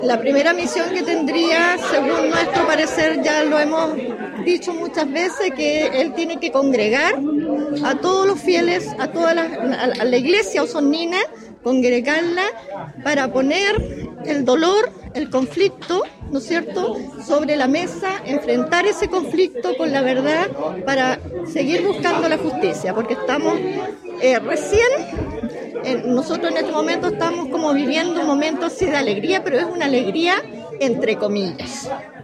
La primera misión que tendría, según nuestro parecer, ya lo hemos dicho muchas veces, que él tiene que congregar a todos los fieles, a la iglesia osonina, congregarla para poner el dolor, el conflicto, ¿no es cierto?, sobre la mesa, enfrentar ese conflicto con la verdad para seguir buscando la justicia, porque estamos nosotros en este momento estamos como viviendo un momento así de alegría, pero es una alegría entre comillas.